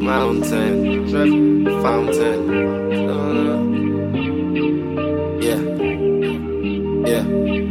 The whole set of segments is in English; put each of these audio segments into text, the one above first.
mountain, drip fountain. Yeah, yeah.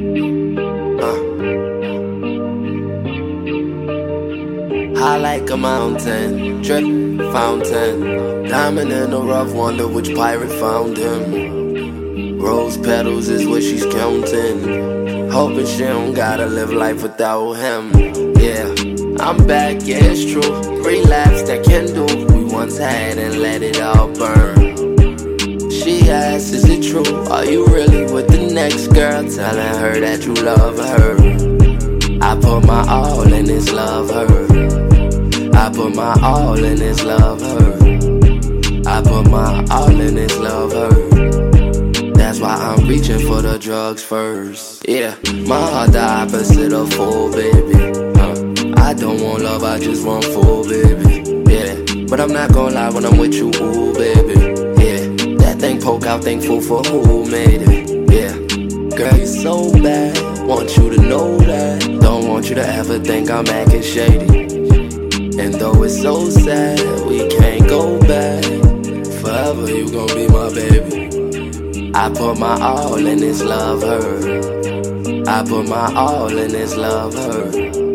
High like a mountain, drip fountain. Diamond in the rough, wonder which pirate found him. Rose petals is what she's counting, hoping she don't gotta live life without him. Yeah, I'm back, yeah, it's true. Relapse that can do we once had and let it all burn. She asks, is it true? Are you really with the next girl? Telling her that you love her. I put my all in this, love her. I put my all in this, love her. I put my all in this, love her. That's why I'm reaching for the drugs first. Yeah, my heart the opposite of full, baby. I don't want love, I just want full, baby. Yeah, but I'm not gonna lie when I'm with you, ooh, baby. Yeah, that thing poke out, thankful for who made it. Yeah, girl, you so bad, want you to know that. Don't want you to ever think I'm acting shady. And though it's so sad, we can't go back. Forever you gon' be my baby. I put my all in this, love her. I put my all in this, love her.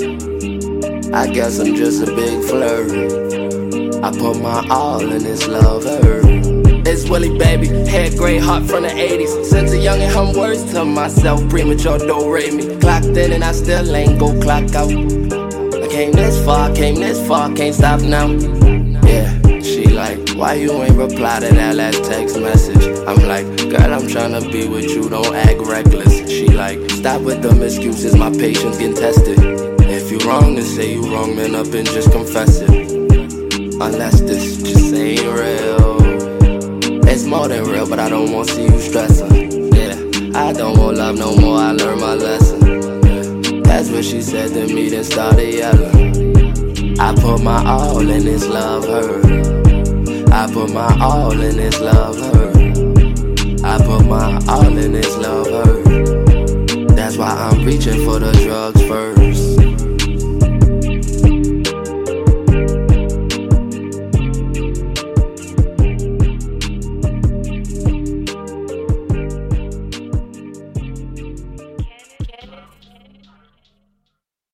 I guess I'm just a big flirt. I put my all in this, love her. It's Willie, baby, hair gray, heart from the 80s. Since a youngin', I'm words to myself. Premature, don't rate me. Clocked in and I still ain't go clock out. I came this far, can't stop now. Yeah, she like, why you ain't reply to that last text message? I'm like, girl, I'm tryna be with you, don't act reckless. She like, stop with them excuses, my patience getting tested. If you wrong, then say you wrong, man up and just confess it. Unless this just ain't real. It's more than real, but I don't wanna see you stressing. Yeah, I don't want love no more, I learned my lesson. Yeah, that's what she said to me, then started yelling. I put my all in this, love her. I put my all in this, love her. I put my all in this, love her. That's why I'm reaching for the drugs first.